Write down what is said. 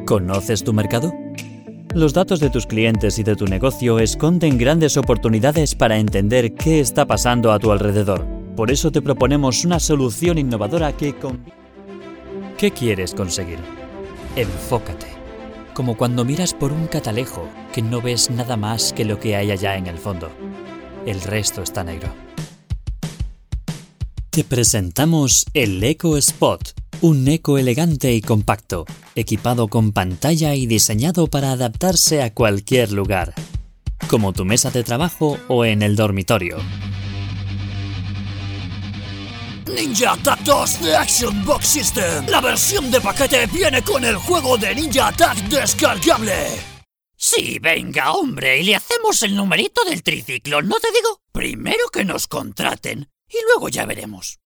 ¿Conoces tu mercado? Los datos de tus clientes y de tu negocio esconden grandes oportunidades para entender qué está pasando a tu alrededor. Por eso te proponemos una solución innovadora que ¿Qué quieres conseguir? Enfócate. Como cuando miras por un catalejo que no ves nada más que lo que hay allá en el fondo. El resto está negro. Te presentamos el Eco Spot, un eco elegante y compacto, equipado con pantalla y diseñado para adaptarse a cualquier lugar, como tu mesa de trabajo o en el dormitorio. Ninja Attack 2 de Action Box System. La versión de paquete viene con el juego de Ninja Attack descargable. Sí, venga, hombre, y le hacemos el numerito del triciclo, ¿no te digo? Primero que nos contraten, y luego ya veremos.